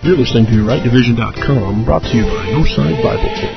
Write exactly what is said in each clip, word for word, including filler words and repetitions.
You're listening to right division dot com, brought to you by Northside Bible Church.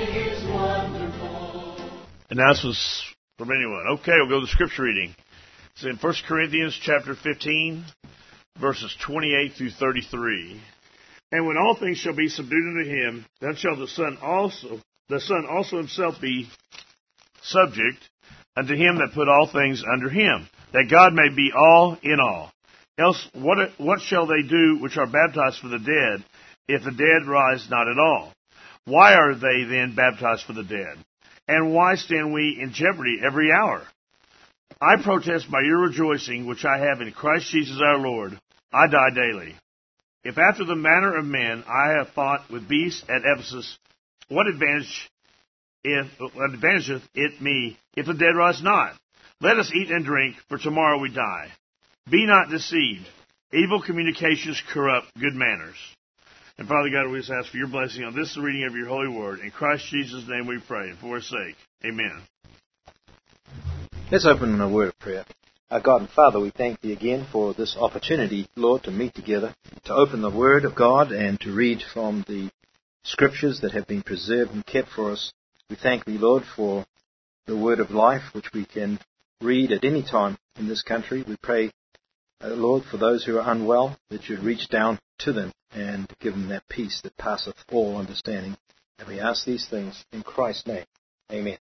Announcements from anyone. Okay, we'll go to the scripture reading. It's in First Corinthians chapter fifteen, verses twenty-eight through thirty-three. And when all things shall be subdued unto him, then shall the Son also, the Son also himself be subject unto him that put all things under him, that God may be all in all. Else what what shall they do which are baptized for the dead, if the dead rise not at all? Why are they then baptized for the dead? And why stand we in jeopardy every hour? I protest by your rejoicing, which I have in Christ Jesus our Lord, I die daily. If after the manner of men I have fought with beasts at Ephesus, what advantage if what advantageth it me if the dead rise not? Let us eat and drink, for tomorrow we die. Be not deceived. Evil communications corrupt good manners. And Father God, we just ask for your blessing on this, the reading of your holy word. In Christ Jesus' name we pray, and for his sake. Amen. Let's open in a word of prayer. Our God and Father, we thank thee again for this opportunity, Lord, to meet together, to open the word of God and to read from the scriptures that have been preserved and kept for us. We thank thee, Lord, for the word of life, which we can read at any time in this country. We pray, uh, Lord, for those who are unwell, that you'd reach down to them and give them that peace that passeth all understanding. And we ask these things in Christ's name. Amen.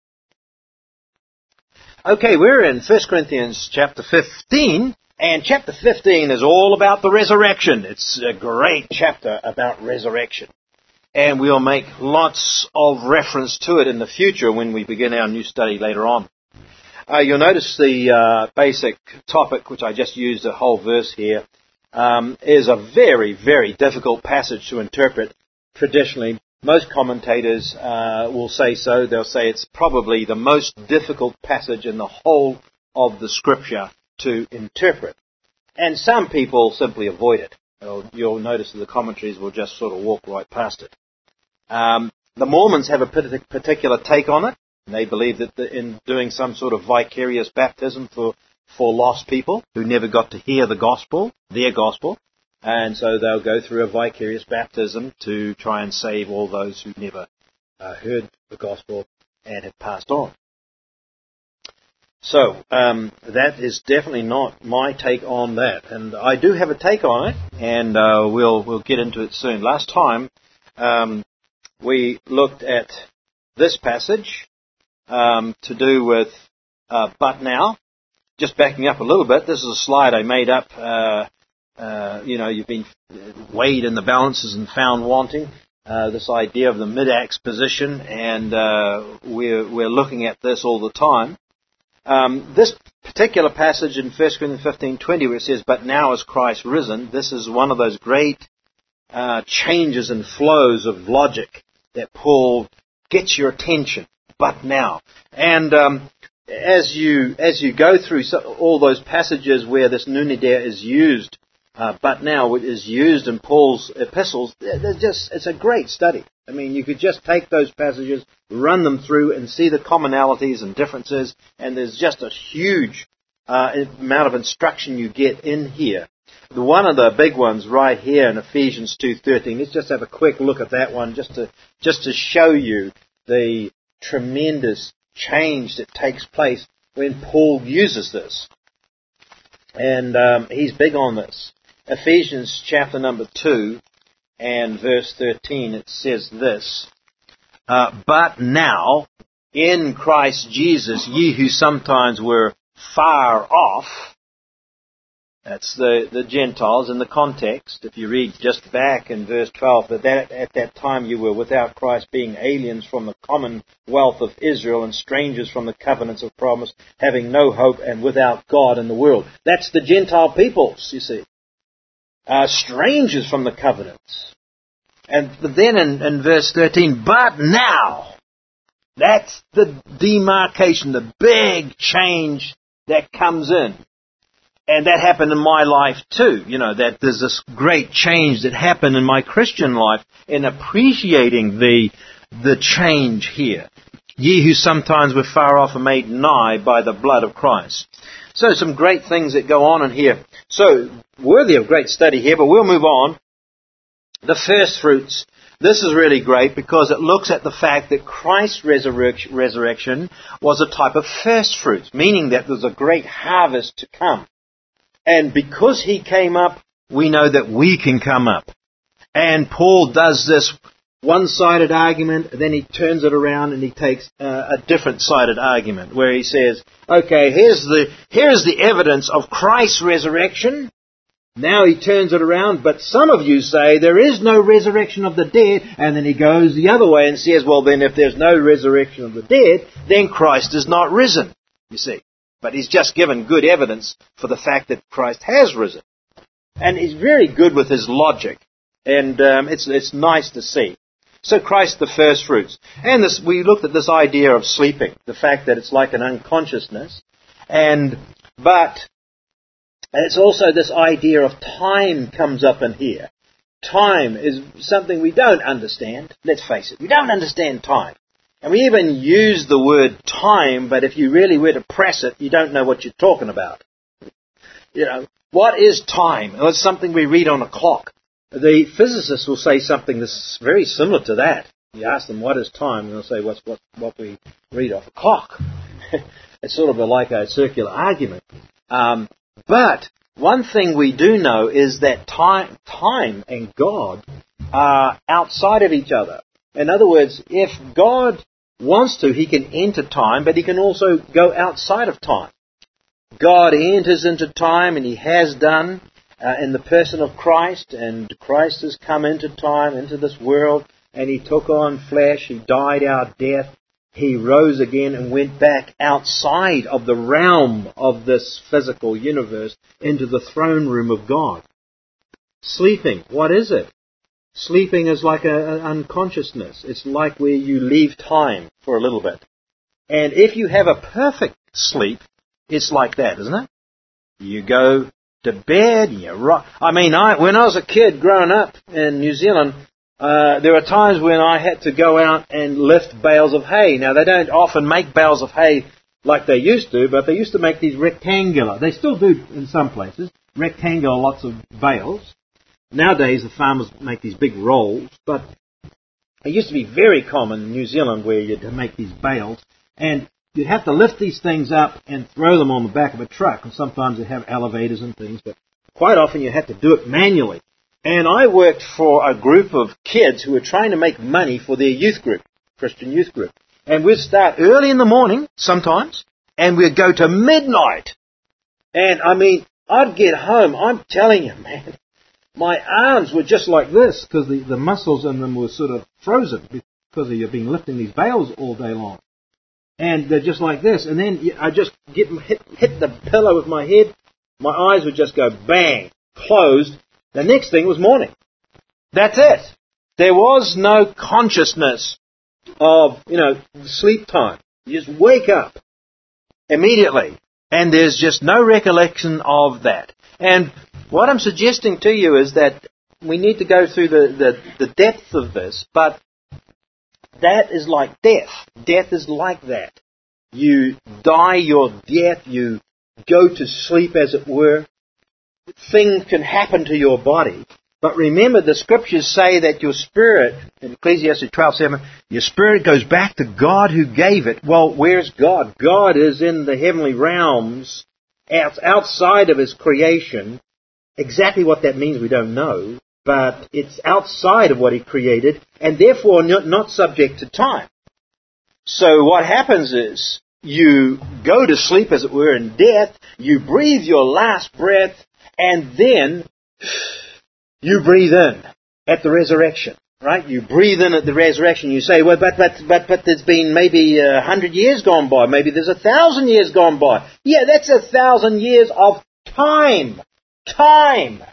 Okay, we're in First Corinthians chapter fifteen, and chapter fifteen is all about the resurrection. It's a great chapter about resurrection. And we'll make lots of reference to it in the future when we begin our new study later on. Uh, you'll notice the uh, basic topic, which I just used a whole verse here, um, is a very, very difficult passage to interpret traditionally. Most commentators uh, will say so. They'll say it's probably the most difficult passage in the whole of the Scripture to interpret. And some people simply avoid it. You'll, you'll notice that the commentaries will just sort of walk right past it. Um, the Mormons have a particular take on it. They believe that the, in doing some sort of vicarious baptism for, for lost people who never got to hear the gospel, their gospel, and so they'll go through a vicarious baptism to try and save all those who never uh, heard the gospel and have passed on. So um, that is definitely not my take on that, and I do have a take on it, and uh, we'll we'll get into it soon. Last time um, we looked at this passage. Um, to do with uh, but now. Just backing up a little bit, this is a slide I made up. Uh, uh, you know, you've been weighed in the balances and found wanting. Uh, this idea of the mid-axe position, and uh, we're we're looking at this all the time. Um, this particular passage in First Corinthians fifteen twenty, where it says, "But now is Christ risen," this is one of those great uh, changes and flows of logic that Paul gets your attention. But now, and um, as you as you go through so, all those passages where this nunidea is used, uh, but now it is used in Paul's epistles, they're just it's a great study. I mean, you could just take those passages, run them through, and see the commonalities and differences, and there's just a huge uh, amount of instruction you get in here. The one of the big ones right here in Ephesians two thirteen. Let's just have a quick look at that one, just to just to show you the tremendous change that takes place when Paul uses this. And um, he's big on this. Ephesians chapter number two and verse thirteen, it says this, uh, "But now, in Christ Jesus, ye who sometimes were far off," that's the, the Gentiles in the context. If you read just back in verse twelve, that, that at that time you were without Christ, being aliens from the commonwealth of Israel and strangers from the covenants of promise, having no hope and without God in the world. That's the Gentile peoples, you see. Uh, strangers from the covenants. And then in, in verse thirteen, "But now," that's the demarcation, the big change that comes in. And that happened in my life too. You know, that there's this great change that happened in my Christian life in appreciating the the change here. "Ye who sometimes were far off are made nigh by the blood of Christ." So some great things that go on in here. So worthy of great study here, but we'll move on the first fruits. This is really great because it looks at the fact that Christ's resurrection, resurrection was a type of first fruits, meaning that there's a great harvest to come. And because He came up, we know that we can come up. And Paul does this one-sided argument, then he turns it around and he takes uh, a different-sided argument where he says, okay, here's the, here's the evidence of Christ's resurrection. Now he turns it around, but some of you say there is no resurrection of the dead, and then he goes the other way and says, well then if there's no resurrection of the dead, then Christ is not risen, you see. But he's just given good evidence for the fact that Christ has risen. And he's very good with his logic, and um, it's, it's nice to see. So Christ the first fruits. And this, we looked at this idea of sleeping, the fact that it's like an unconsciousness, and but it's also this idea of time comes up in here. Time is something we don't understand. Let's face it, we don't understand time. And we even use the word time, but if you really were to press it, you don't know what you're talking about. You know, what is time? Well, it's something we read on a clock. The physicists will say something that's very similar to that. You ask them, what is time? And they'll say, what's what, what we read off a clock. It's sort of a, like a circular argument. Um, but one thing we do know is that time, time and God are outside of each other. In other words, if God wants to, He can enter time, but He can also go outside of time. God enters into time, and He has done uh, in the person of Christ, and Christ has come into time, into this world, and He took on flesh, He died our death, He rose again and went back outside of the realm of this physical universe into the throne room of God. Sleeping, what is it? Sleeping is like an unconsciousness. It's like where you leave time for a little bit. And if you have a perfect sleep, it's like that, isn't it? You go to bed, you rock. I mean, I, when I was a kid growing up in New Zealand, uh, there were times when I had to go out and lift bales of hay. Now, they don't often make bales of hay like they used to, but they used to make these rectangular. They still do in some places, rectangular lots of bales. Nowadays, the farmers make these big rolls, but it used to be very common in New Zealand where you'd make these bales, and you'd have to lift these things up and throw them on the back of a truck, and sometimes they have elevators and things, but quite often you had to do it manually. And I worked for a group of kids who were trying to make money for their youth group, Christian youth group. And we'd start early in the morning, sometimes, and we'd go to midnight. And, I mean, I'd get home, I'm telling you, man, my arms were just like this, because the, the muscles in them were sort of frozen, because you've been lifting these bales all day long. And they're just like this, and then I just get hit, hit the pillow with my head, my eyes would just go bang, closed. The next thing was morning. That's it. There was no consciousness of, you know, sleep time. You just wake up immediately, and there's just no recollection of that. And what I'm suggesting to you is that we need to go through the, the, the depth of this, but that is like death. Death is like that. You die your death, you go to sleep, as it were. Things can happen to your body. But remember, the Scriptures say that your spirit, in Ecclesiastes twelve seven, your spirit goes back to God who gave it. Well, where's God? God is in the heavenly realms, outside of His creation. Exactly what that means we don't know, but it's outside of what He created, and therefore not, not subject to time. So what happens is, you go to sleep, as it were, in death, you breathe your last breath, and then you breathe in at the resurrection, right? You breathe in at the resurrection. You say, well, but but but but there's been maybe a hundred years gone by. Maybe there's a thousand years gone by. Yeah, that's a thousand years of time. Time.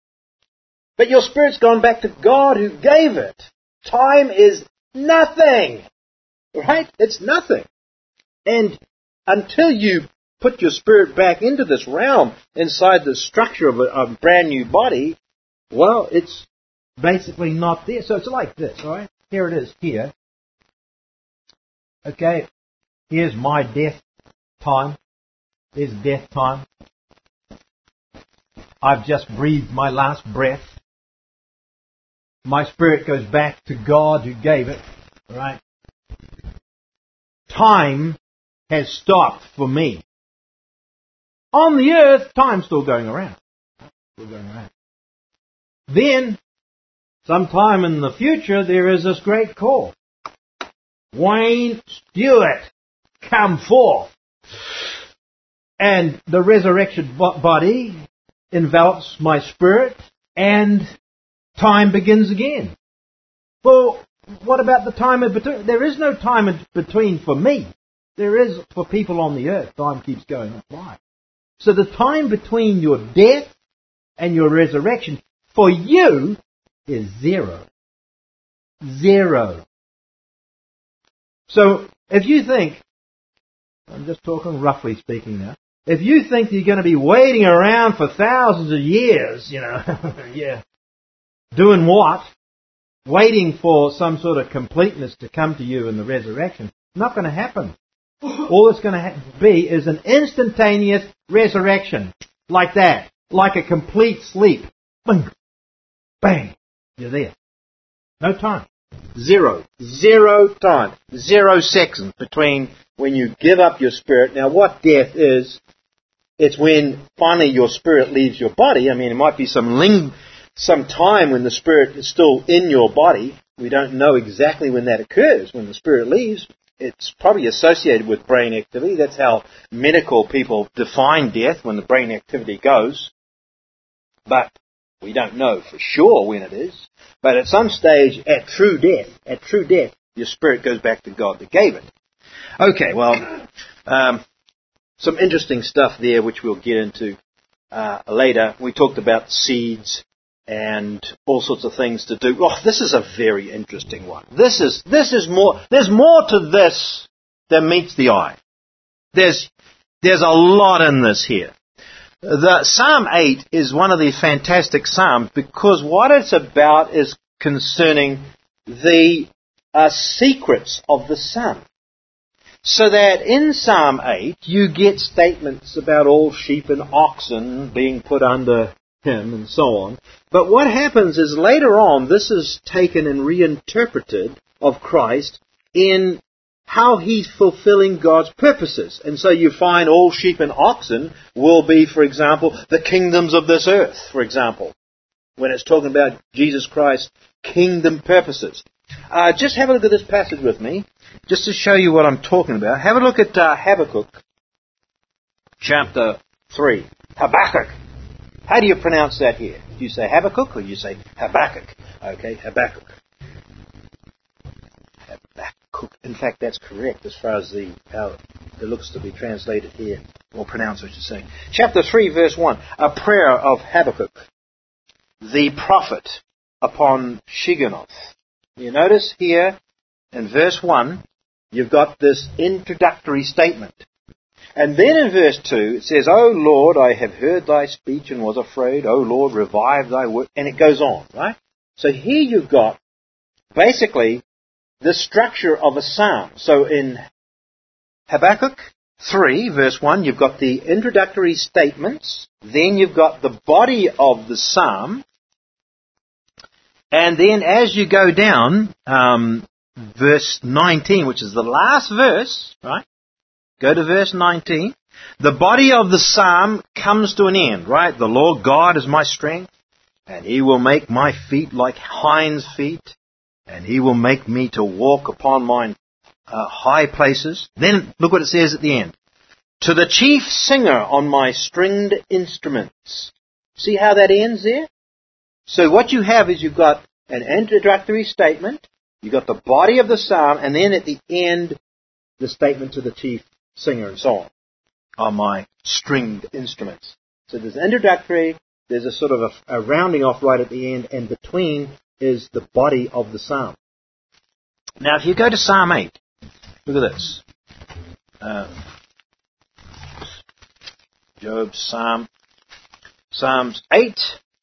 But your spirit's gone back to God who gave it. Time is nothing. Right? It's nothing. And until you put your spirit back into this realm, inside the structure of a, a brand new body, well, it's basically not there. So it's like this, all right? Here it is, here. Okay, here's my death time. There's death time. I've just breathed my last breath. my spirit goes back to God who gave it, right? Time has stopped for me. On the earth, time's still going around. Still going around. Then, sometime in the future, there is this great call. Wayne Stewart, come forth. And the resurrection body envelops my spirit, and time begins again. Well, what about the time in between? There is no time in between for me. There is for people on the earth. Time keeps going by. So the time between your death and your resurrection for you is zero. Zero. So if you think, I'm just talking roughly speaking now, if you think you're going to be waiting around for thousands of years, you know, yeah, doing what? Waiting for some sort of completeness to come to you in the resurrection. Not going to happen. All that's going to ha- be is an instantaneous resurrection. Like that. Like a complete sleep. Bang. Bang. You're there. No time. Zero. Zero time. Zero seconds between when you give up your spirit. Now what death is, it's when finally your spirit leaves your body. I mean, it might be some ling- some time when the spirit is still in your body. We don't know exactly when that occurs, when the spirit leaves. It's probably associated with brain activity. That's how medical people define death, when the brain activity goes. But we don't know for sure when it is. But at some stage, at true death, at true death, your spirit goes back to God that gave it. Okay, well, um, some interesting stuff there which we'll get into uh, later. We talked about seeds and all sorts of things to do. Oh, this is a very interesting one. This is this is more. There's more to this than meets the eye. There's there's a lot in this here. The Psalm eight is one of the fantastic psalms because what it's about is concerning the uh, secrets of the Son. So that in Psalm eight you get statements about all sheep and oxen being put under him and so on. But what happens is later on this is taken and reinterpreted of Christ in how he's fulfilling God's purposes. And so you find all sheep and oxen will be, for example, the kingdoms of this earth, for example, when it's talking about Jesus Christ's kingdom purposes. Uh, just have a look at this passage with me, just to show you what I'm talking about. Have a look at uh, Habakkuk, chapter three. Habakkuk. How do you pronounce that here? Do you say Habakkuk or do you say Habakkuk? Okay, Habakkuk. Habakkuk. In fact, that's correct as far as the how it looks to be translated here, or pronounced, I should say. Chapter three, verse one. A prayer of Habakkuk, the prophet, upon Shigionoth. You notice here in verse one, you've got this introductory statement. And then in verse two, it says, O Lord, I have heard thy speech and was afraid. O Lord, revive thy word. And it goes on, right? So here you've got basically the structure of a psalm. So in Habakkuk three, verse one, you've got the introductory statements. Then you've got the body of the psalm. And then as you go down, um, verse nineteen, which is the last verse, right? Go to verse nineteen. The body of the psalm comes to an end, right? The Lord God is my strength, and he will make my feet like hinds' feet, and he will make me to walk upon mine uh, high places. Then look what it says at the end. To the chief singer on my stringed instruments. See how that ends there? So what you have is you've got an introductory statement, you've got the body of the psalm, and then at the end, the statement to the chief singer and so on, on my stringed instruments. So there's introductory, there's a sort of a, a rounding off right at the end, and between is the body of the psalm. Now if you go to Psalm eight, look at this. Uh, Job's Psalm, Psalms eight.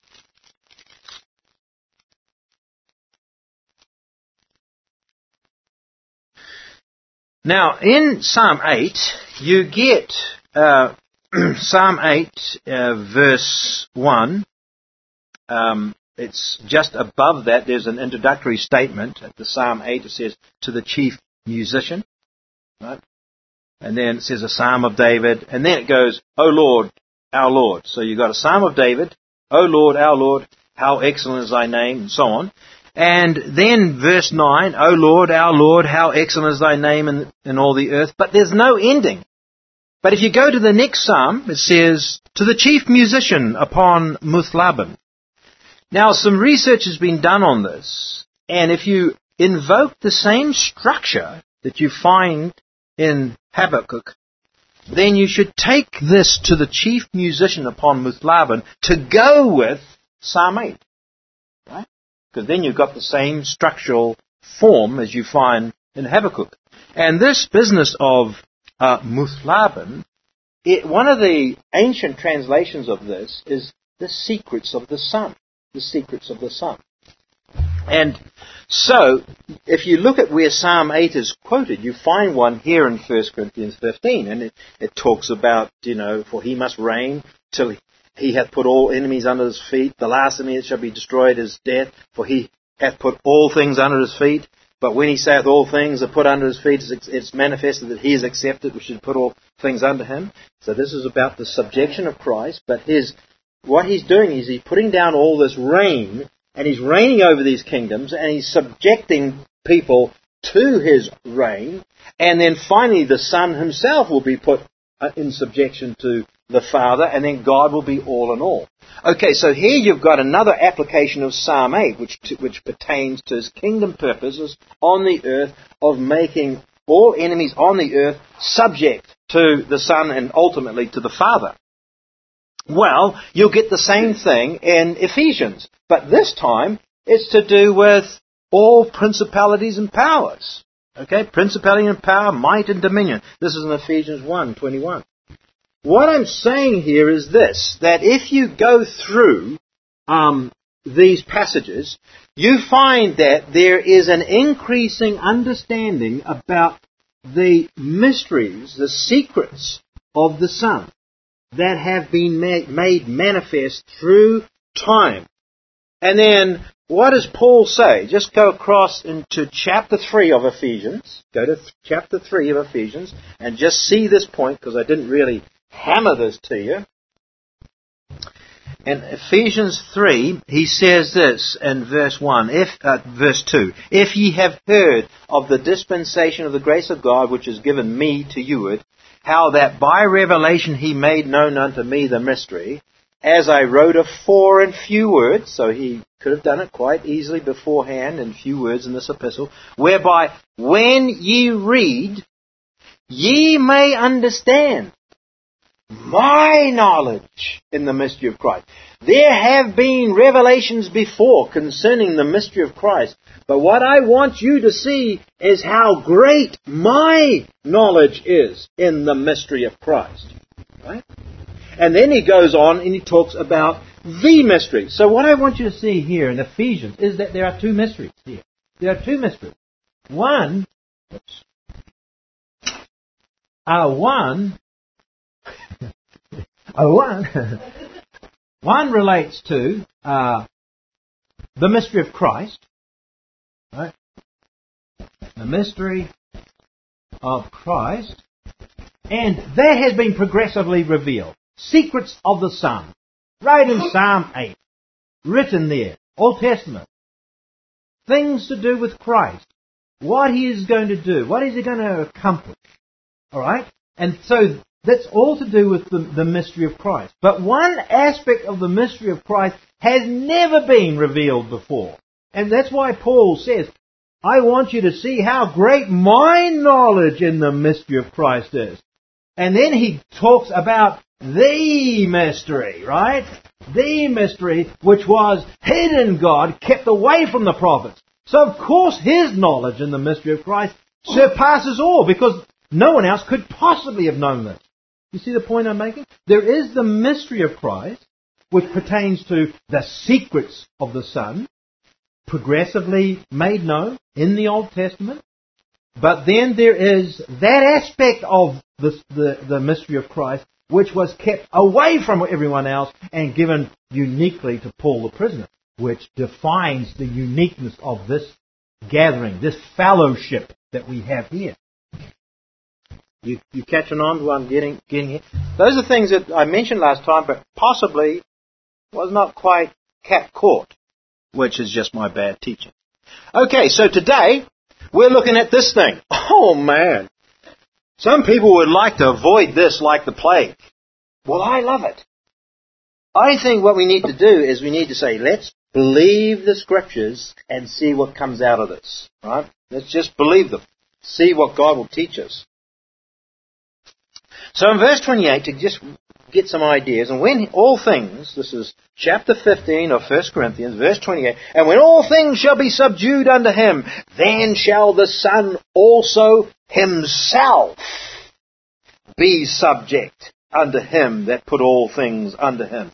Now, in Psalm eight, you get uh, Psalm eight, uh, verse one. Um, it's just above that, there's an introductory statement at the Psalm eight. It says, to the chief musician. Right? And then it says a Psalm of David. And then it goes, O Lord, our Lord. So you've got a Psalm of David. O Lord, our Lord, how excellent is thy name, and so on. And then verse nine, O Lord, our Lord, how excellent is thy name in, in all the earth. But there's no ending. But if you go to the next psalm, it says, to the chief musician upon Muthlaban. Now, some research has been done on this. And if you invoke the same structure that you find in Habakkuk, then you should take this to the chief musician upon Muthlaban to go with Psalm eight. Right? Because then you've got the same structural form as you find in Habakkuk. And this business of uh, Muthlaban, it, one of the ancient translations of this is the secrets of the sun. The secrets of the sun. And so, if you look at where Psalm eight is quoted, you find one here in First Corinthians fifteen. And it, it talks about, you know, for he must reign till he, he hath put all enemies under his feet. The last enemy that shall be destroyed is death, for he hath put all things under his feet. But when he saith all things are put under his feet, it's, it's manifested that he is accepted, which should put all things under him. So this is about the subjection of Christ. But his what he's doing is he's putting down all this reign, and he's reigning over these kingdoms, and he's subjecting people to his reign. And then finally the Son himself will be put in subjection to the Father, and then God will be all in all. Okay, so here you've got another application of Psalm eight, which which pertains to his kingdom purposes on the earth of making all enemies on the earth subject to the Son and ultimately to the Father. Well, you'll get the same thing in Ephesians, but this time it's to do with all principalities and powers. Okay, principality and power, might and dominion. This is in Ephesians one twenty-one. What I'm saying here is this, that if you go through um, these passages, you find that there is an increasing understanding about the mysteries, the secrets of the Son that have been ma- made manifest through time. And then, what does Paul say? Just go across into chapter three of Ephesians. Go to th- chapter three of Ephesians and just see this point, because I didn't really hammer this to you. In Ephesians three, he says this in verse one, if uh, verse two, if ye have heard of the dispensation of the grace of God which is given me to youward, how that by revelation he made known unto me the mystery, as I wrote afore in few words, so he could have done it quite easily beforehand in few words in this epistle, whereby when ye read, ye may understand my knowledge in the mystery of Christ. There have been revelations before concerning the mystery of Christ, but what I want you to see is how great my knowledge is in the mystery of Christ. Right? And then he goes on and he talks about the mystery. So what I want you to see here in Ephesians is that there are two mysteries here. There are two mysteries. One, oops, uh, one, uh, one, one relates to uh, the mystery of Christ. Right? The mystery of Christ. And that has been progressively revealed. Secrets of the Son. Right in Psalm eight. Written there. Old Testament. Things to do with Christ. What He is going to do. What is He going to accomplish. Alright? And so that's all to do with the, the mystery of Christ. But one aspect of the mystery of Christ has never been revealed before. And that's why Paul says, I want you to see how great my knowledge in the mystery of Christ is. And then he talks about the mystery, right? The mystery which was hidden God, kept away from the prophets. So of course his knowledge in the mystery of Christ surpasses all, because no one else could possibly have known this. You see the point I'm making? There is the mystery of Christ, which pertains to the secrets of the Son, progressively made known in the Old Testament. But then there is that aspect of the, the, the mystery of Christ which was kept away from everyone else and given uniquely to Paul the prisoner. which defines the uniqueness of this gathering, this fellowship that we have here. You, you catching on to what I'm getting, getting here? Those are things that I mentioned last time, but possibly was not quite cat caught, which is just my bad teaching. Okay, so today we're looking at this thing. Oh man, some people would like to avoid this like the plague. Well, I love it. I think what we need to do is we need to say, let's believe the Scriptures and see what comes out of this. Right? Let's just believe them. See what God will teach us. So in verse twenty-eight, to just get some ideas, and when all things, this is chapter fifteen of First Corinthians, verse twenty-eight, and when all things shall be subdued unto him, then shall the Son also himself be subject unto him that put all things under him.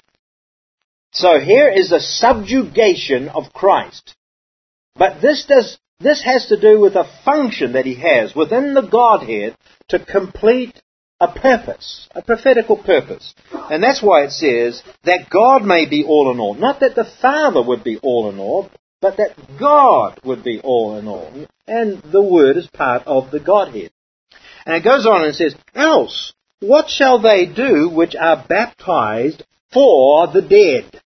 So here is the subjugation of Christ. But this does this has to do with a function that he has within the Godhead to complete a purpose, a prophetical purpose. And that's why it says that God may be all in all. Not that the Father would be all in all, but that God would be all in all. And the Word is part of the Godhead. And it goes on and says, else, what shall they do which are baptized for the dead?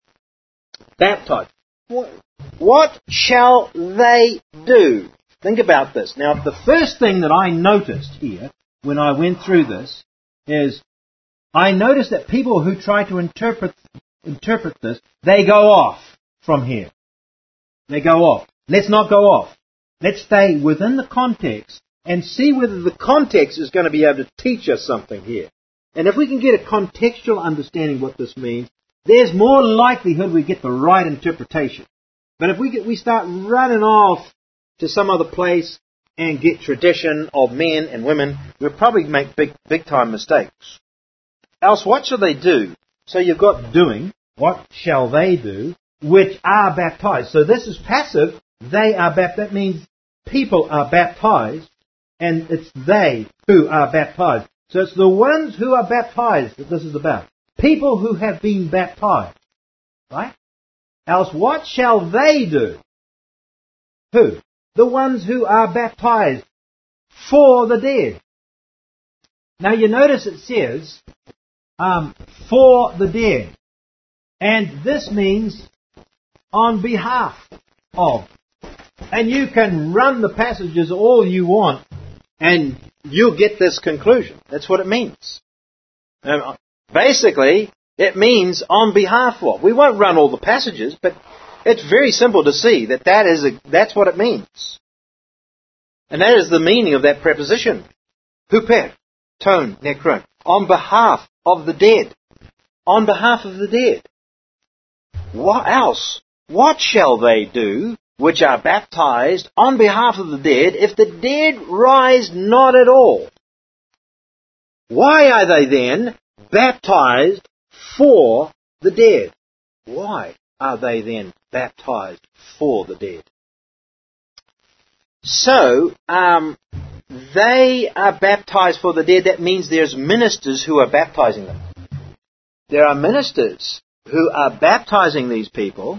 Baptized. What, what shall they do? Think about this. Now, The first thing that I noticed here when I went through this is I noticed that people who try to interpret interpret this, they go off from here. They go off. Let's not go off. Let's stay within the context and see whether the context is going to be able to teach us something here. And if we can get a contextual understanding of what this means, there's more likelihood we get the right interpretation. But if we get, we start running off to some other place and get tradition of men and women, we'll probably make big, big time mistakes. Else, what shall they do? So you've got doing. What shall they do? Which are baptized. So this is passive. They are baptized. That means people are baptized, and it's they who are baptized. So it's the ones who are baptized that this is about. People who have been baptized. Right? Else, what shall they do? Who? The ones who are baptized for the dead. Now you notice it says, um, for the dead. And this means on behalf of. And you can run the passages all you want, and you'll get this conclusion. That's what it means. Um, basically, it means on behalf of. We won't run all the passages, but it's very simple to see that, that is a, that's what it means. And that is the meaning of that preposition. Huper, tone, necron. On behalf of the dead. On behalf of the dead. What else? What shall they do which are baptized on behalf of the dead if the dead rise not at all? Why are they then baptized for the dead? Why are they then baptized for the dead? So, um, they are baptized for the dead. That means there's ministers who are baptizing them. There are ministers who are baptizing these people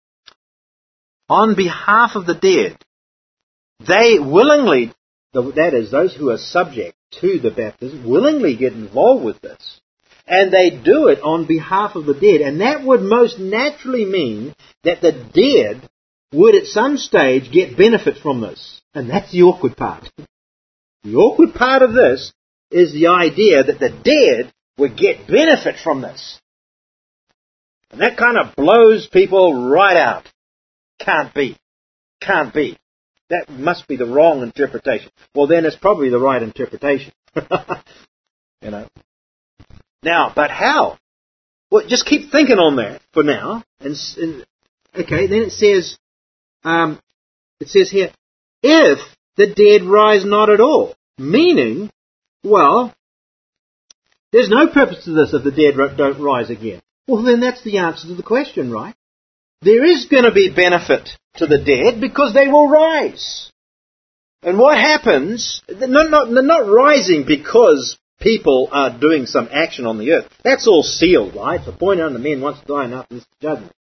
on behalf of the dead. They willingly, that is, those who are subject to the baptism, willingly get involved with this. And they do it on behalf of the dead. And that would most naturally mean that the dead would at some stage get benefit from this. And that's the awkward part. The awkward part of this is the idea that the dead would get benefit from this. And that kind of blows people right out. Can't be. Can't be. That must be the wrong interpretation. Well, then it's probably the right interpretation. You know. Now, but how? Well, just keep thinking on that for now. And, and okay, then it says, um, it says here, if the dead rise not at all. Meaning, well, there's no purpose to this if the dead don't rise again. Well, then that's the answer to the question, right? There is going to be benefit to the dead because they will rise. And what happens, they're not, they're not rising because people are doing some action on the earth. That's all sealed, right? It's appointed unto men once to die and after this judgment.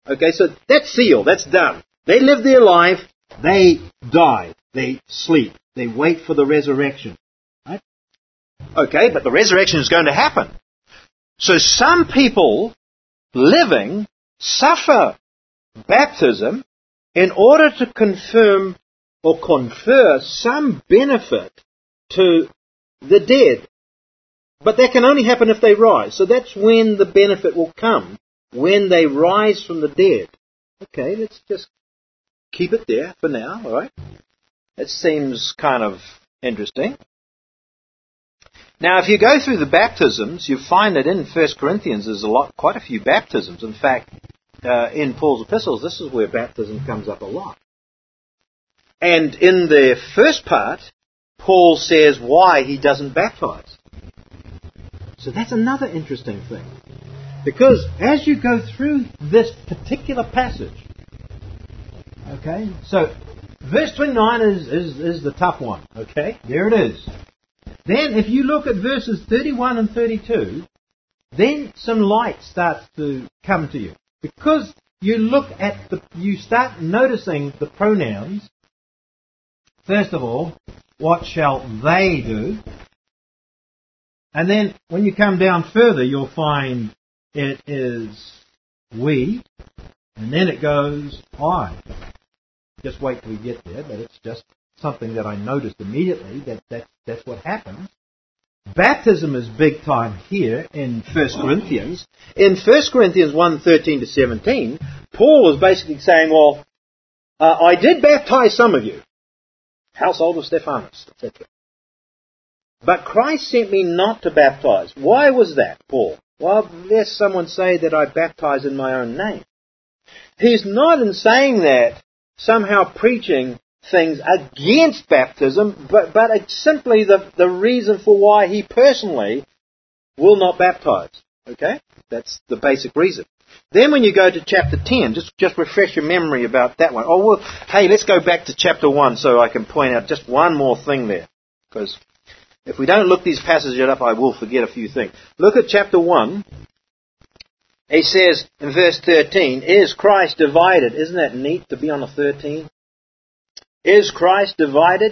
Okay, so that's sealed. That's done. They live their life. They die. They sleep. They wait for the resurrection. Right? Okay, but the resurrection is going to happen. So some people living suffer baptism in order to confirm or confer some benefit to the dead. But that can only happen if they rise. So that's when the benefit will come, when they rise from the dead. Okay, let's just keep it there for now, all right? It seems kind of interesting. Now, if you go through the baptisms, you find that in First Corinthians there's a lot, quite a few baptisms. In fact, uh, in Paul's epistles, this is where baptism comes up a lot. And in the first part, Paul says why he doesn't baptize. So that's another interesting thing. Because as you go through this particular passage, okay, so verse twenty-nine is, is, is the tough one, okay, there it is. Then if you look at verses thirty-one and thirty-two, then some light starts to come to you. Because you look at the, you start noticing the pronouns. First of all, what shall they do? And then when you come down further, you'll find it is we, and then it goes I. Just wait till we get there, but it's just something that I noticed immediately, that, that that's what happens. Baptism is big time here in First Corinthians. In First Corinthians one, thirteen to seventeen, Paul was basically saying, well, uh, I did baptize some of you, household of Stephanus, et cetera. But Christ sent me not to baptize. Why was that, Paul? Well, lest someone say that I baptize in my own name. He's not in saying that somehow preaching things against baptism, but, but it's simply the, the reason for why he personally will not baptize. Okay? That's the basic reason. Then when you go to chapter ten, just, just refresh your memory about that one. Oh, well, hey, let's go back to chapter one so I can point out just one more thing there. Because if we don't look these passages up, I will forget a few things. Look at chapter one. He says in verse thirteen, is Christ divided? Isn't that neat to be on a thirteen? Is Christ divided?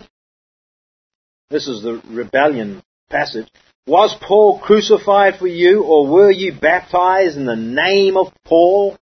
This is the rebellion passage. Was Paul crucified for you, or were you baptized in the name of Paul?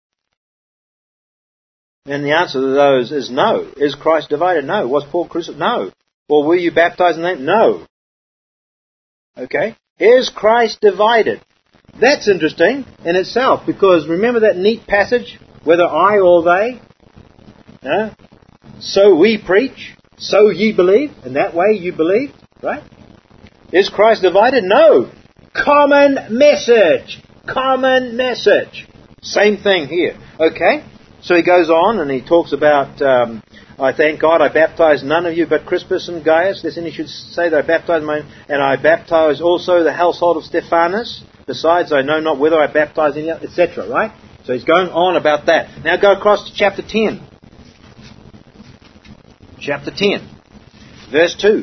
And the answer to those is no. Is Christ divided? No. Was Paul crucified? No. Or were you baptized in the name? No. Okay? Is Christ divided? That's interesting in itself, because remember that neat passage, whether I or they? No? So we preach, so ye believe, and that way you believe, right? Is Christ divided? No. Common message. Common message. Same thing here. Okay? So he goes on and he talks about, um, I thank God I baptized none of you but Crispus and Gaius. Listen, he should say that I baptized mine, and I baptized also the household of Stephanus. Besides, I know not whether I baptized any other, et cetera. Right? So he's going on about that. Now go across to chapter ten. Chapter ten. Verse two.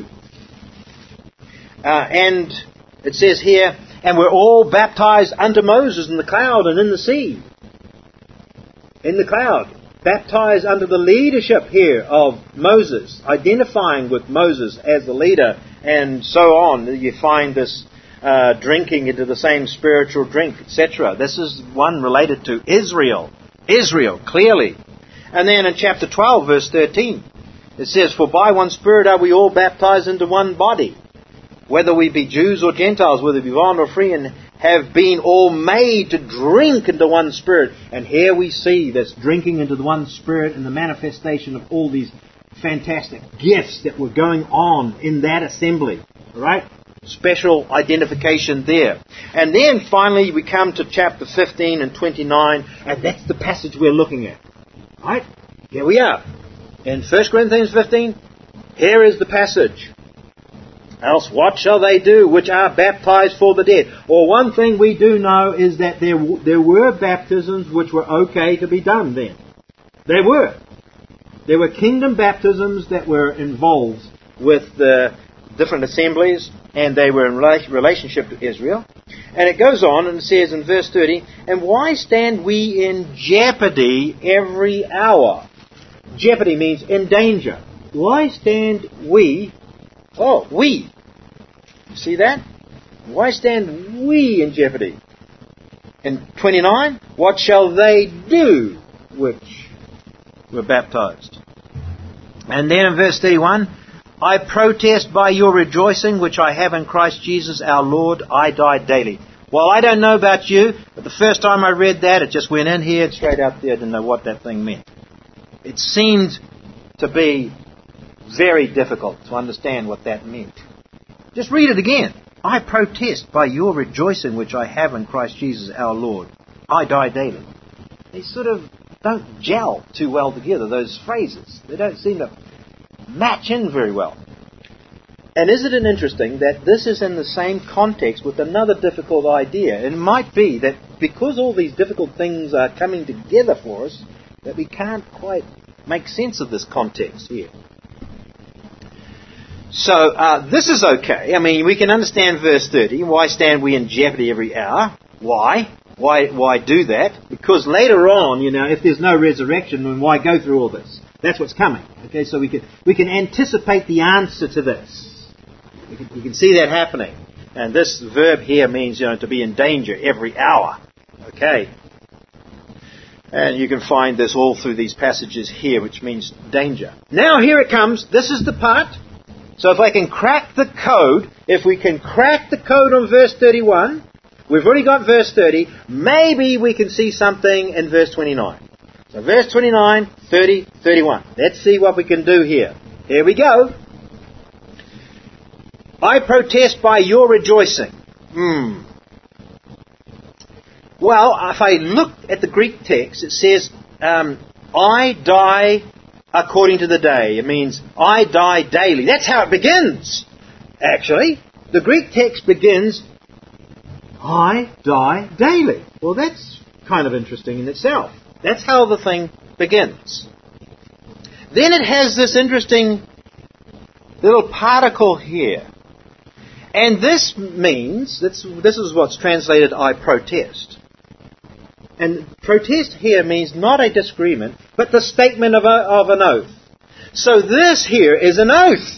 Uh, and it says here, and we're all baptized unto Moses in the cloud and in the sea. In the cloud. Baptized under the leadership here of Moses, identifying with Moses as the leader, and so on. You find this uh, drinking into the same spiritual drink, et cetera. This is one related to Israel. Israel, clearly. And then in chapter twelve, verse thirteen, it says, for by one Spirit are we all baptized into one body, whether we be Jews or Gentiles, whether we be bond or free, and have been all made to drink into one Spirit. And here we see this drinking into the one Spirit and the manifestation of all these fantastic gifts that were going on in that assembly. Right? Special identification there. And then finally we come to chapter fifteen and twenty-nine, and that's the passage we're looking at. Right? Here we are. In First Corinthians fifteen, here is the passage. Else what shall they do which are baptized for the dead? Or one thing we do know is that there there were baptisms which were okay to be done then. There were. There were kingdom baptisms that were involved with the different assemblies, and they were in relationship to Israel. And it goes on and says in verse thirty, and why stand we in jeopardy every hour? Jeopardy means in danger. Why stand we, oh, we, see that? Why stand we in jeopardy? In twenty-nine, what shall they do which were baptized? And then in verse thirty-one, I protest by your rejoicing which I have in Christ Jesus our Lord, I die daily. Well, I don't know about you, but the first time I read that, it just went in here and straight out there. I didn't know what that thing meant. It seemed to be very difficult to understand what that meant. Just read it again. I protest by your rejoicing which I have in Christ Jesus our Lord, I die daily. They sort of don't gel too well together, those phrases. They don't seem to match in very well. And isn't it interesting that this is in the same context with another difficult idea? It might be that because all these difficult things are coming together for us, that we can't quite make sense of this context here. So, uh, this is okay. I mean, we can understand verse thirty. Why stand we in jeopardy every hour? Why? Why why do that? Because later on, you know, if there's no resurrection, then why go through all this? That's what's coming. Okay, so we can we can anticipate the answer to this. We can, we can see that happening. And this verb here means, you know, to be in danger every hour. Okay. And you can find this all through these passages here, which means danger. Now here it comes. This is the part. So if I can crack the code, if we can crack the code on verse thirty-one, we've already got verse thirty, maybe we can see something in verse twenty-nine. So verse twenty-nine, thirty, thirty-one. Let's see what we can do here. Here we go. I protest by your rejoicing. Hmm. Well, if I look at the Greek text, it says, um, I die according to the day. It means, I die daily. That's how it begins, actually. The Greek text begins, I die daily. Well, that's kind of interesting in itself. That's how the thing begins. Then it has this interesting little particle here. And this means, this, this is what's translated, I protest. And protest here means not a disagreement, but the statement of, a, of an oath. So this here is an oath.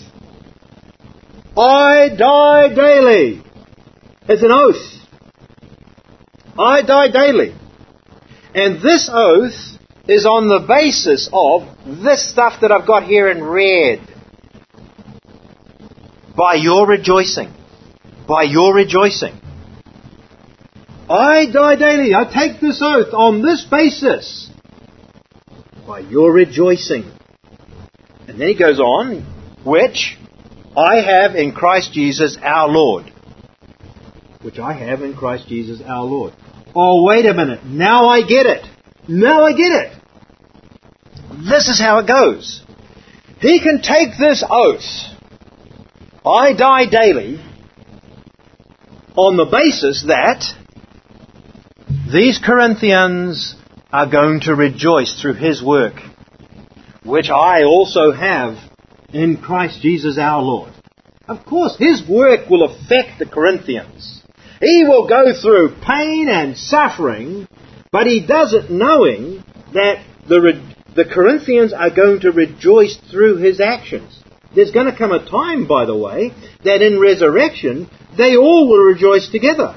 I die daily. It's an oath. I die daily. And this oath is on the basis of this stuff that I've got here in red. By your rejoicing. By your rejoicing. I die daily. I take this oath on this basis. By your rejoicing. And then he goes on, which I have in Christ Jesus our Lord. Which I have in Christ Jesus our Lord. Oh, wait a minute. Now I get it. Now I get it. This is how it goes. He can take this oath, I die daily, on the basis that these Corinthians are going to rejoice through his work, which I also have in Christ Jesus our Lord. Of course, his work will affect the Corinthians. He will go through pain and suffering, but he does it knowing that the, re- the Corinthians are going to rejoice through his actions. There's going to come a time, by the way, that in resurrection, they all will rejoice together.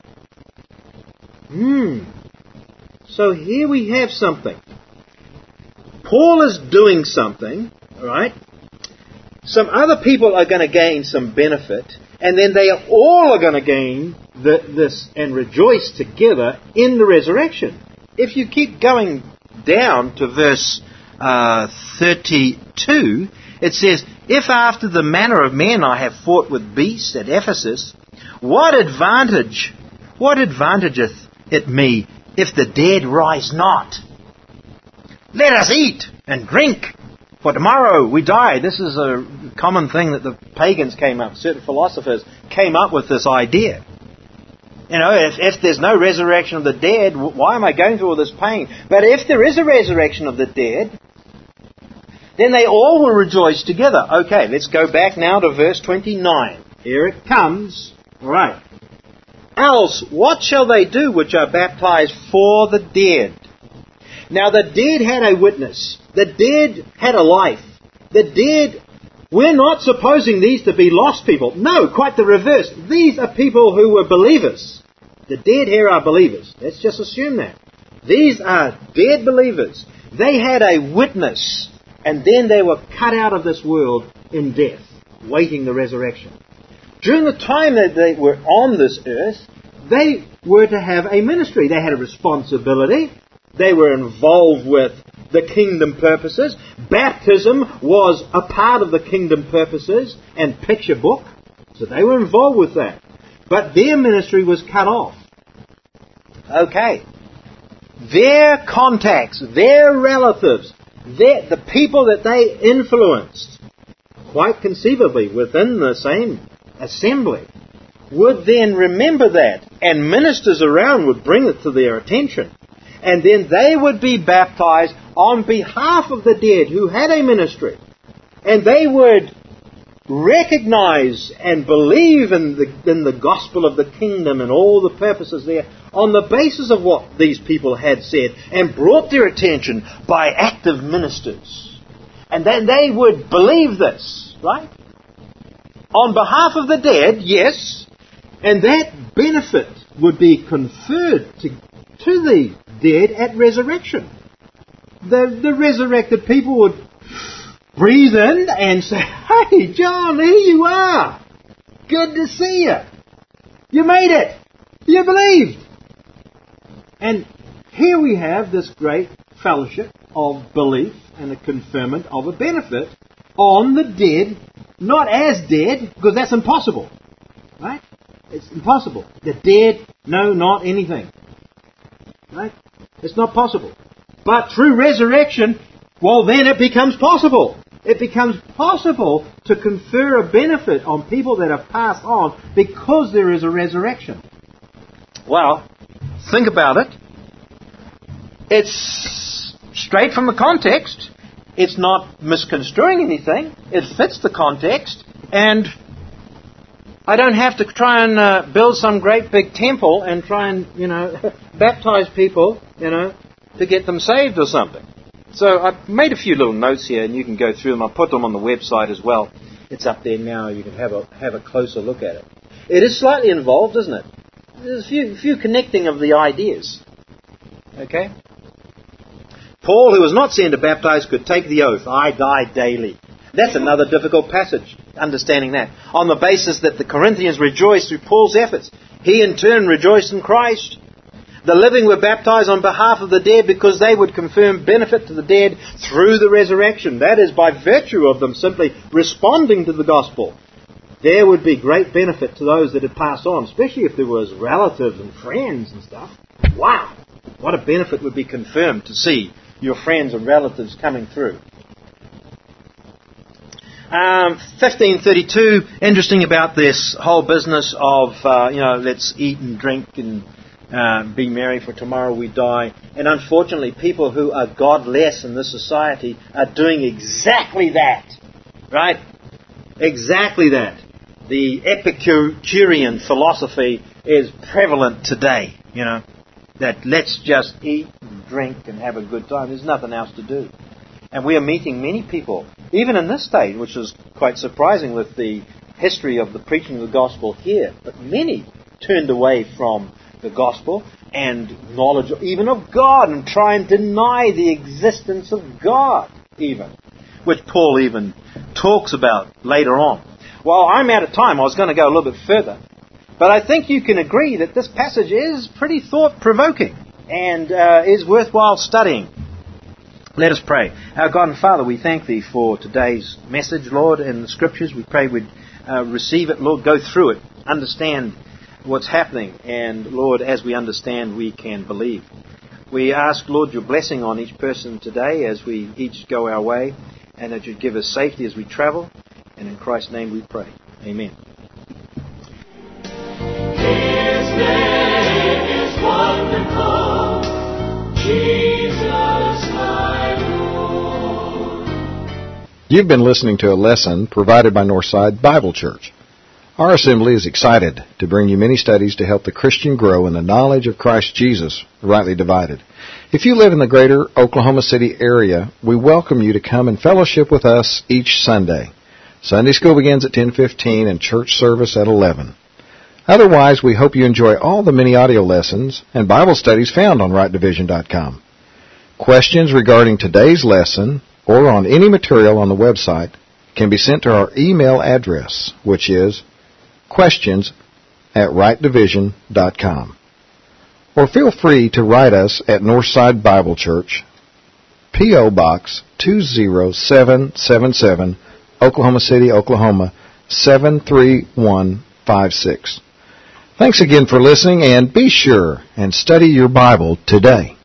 Hmm. So here we have something. Paul is doing something, right? Some other people are going to gain some benefit, and then they all are going to gain the, this and rejoice together in the resurrection. If you keep going down to verse uh, thirty-two, it says, if after the manner of men I have fought with beasts at Ephesus, what advantage, what advantageth it me if the dead rise not? Let us eat and drink, for tomorrow we die. This is a common thing that the pagans came up, certain philosophers came up with this idea. You know, if, if there's no resurrection of the dead, why am I going through all this pain? But if there is a resurrection of the dead, then they all will rejoice together. Okay, let's go back now to verse twenty-nine. Here it comes. All right. Else, what shall they do which are baptized for the dead? Now the dead had a witness. The dead had a life. The dead, we're not supposing these to be lost people. No, quite the reverse. These are people who were believers. The dead here are believers. Let's just assume that. These are dead believers. They had a witness, and then they were cut out of this world in death, waiting the resurrection. During the time that they were on this earth, they were to have a ministry. They had a responsibility. They were involved with the kingdom purposes. Baptism was a part of the kingdom purposes and picture book. So they were involved with that. But their ministry was cut off. Okay. Their contacts, their relatives, their, the people that they influenced, quite conceivably within the same assembly, would then remember that, and ministers around would bring it to their attention. And then they would be baptized on behalf of the dead who had a ministry. And they would recognize and believe in the, in the gospel of the kingdom and all the purposes there on the basis of what these people had said and brought their attention by active ministers. And then they would believe this, right? On behalf of the dead, yes, and that benefit would be conferred to, to the dead at resurrection. The, the resurrected people would breathe in and say, "Hey, John, here you are. Good to see you. You made it. You believed." And here we have this great fellowship of belief and a conferment of a benefit on the dead, not as dead, because that's impossible. Right? It's impossible. The dead know not anything. Right? It's not possible. But through resurrection, well, then it becomes possible. It becomes possible to confer a benefit on people that have passed on because there is a resurrection. Well, think about it. It's straight from the context. It's not misconstruing anything. It fits the context. And I don't have to try and uh, build some great big temple and try and, you know, baptize people, you know, to get them saved or something. So I've made a few little notes here, and you can go through them. I'll put them on the website as well. It's up there now. You can have a have a closer look at it. It is slightly involved, isn't it? There's a few, few connecting of the ideas. Okay? Paul, who was not sent to baptize, could take the oath, "I die daily." That's another difficult passage, understanding that. On the basis that the Corinthians rejoiced through Paul's efforts. He in turn rejoiced in Christ. The living were baptized on behalf of the dead because they would confirm benefit to the dead through the resurrection. That is, by virtue of them simply responding to the gospel. There would be great benefit to those that had passed on, especially if there was relatives and friends and stuff. Wow! What a benefit would be confirmed to see your friends and relatives coming through. Um, fifteen thirty-two, interesting about this whole business of, uh, you know, let's eat and drink and uh, be merry for tomorrow we die. And unfortunately, people who are godless in this society are doing exactly that. Right? Exactly that. The Epicurean philosophy is prevalent today, you know, that let's just eat and drink and have a good time. There's nothing else to do. And we are meeting many people, even in this state, which is quite surprising with the history of the preaching of the gospel here. But many turned away from the gospel and knowledge even of God and try and deny the existence of God even, which Paul even talks about later on. Well, I'm out of time. I was going to go a little bit further. But I think you can agree that this passage is pretty thought-provoking and uh, is worthwhile studying. Let us pray. Our God and Father, we thank Thee for today's message, Lord, in the Scriptures. We pray we'd uh, receive it, Lord, go through it, understand what's happening, and, Lord, as we understand, we can believe. We ask, Lord, Your blessing on each person today as we each go our way, and that You'd give us safety as we travel, and in Christ's name we pray. Amen. His name is wonderful, Jesus my Lord. You've been listening to a lesson provided by Northside Bible Church. Our assembly is excited to bring you many studies to help the Christian grow in the knowledge of Christ Jesus, rightly divided. If you live in the greater Oklahoma City area, we welcome you to come and fellowship with us each Sunday. Sunday school begins at ten fifteen and church service at eleven. Otherwise, we hope you enjoy all the many audio lessons and Bible studies found on right division dot com. Questions regarding today's lesson or on any material on the website can be sent to our email address, which is questions at right division dot com. Or feel free to write us at Northside Bible Church, P O. Box two zero seven seven seven, Oklahoma City, Oklahoma seven three one five six. Thanks again for listening, and be sure and study your Bible today.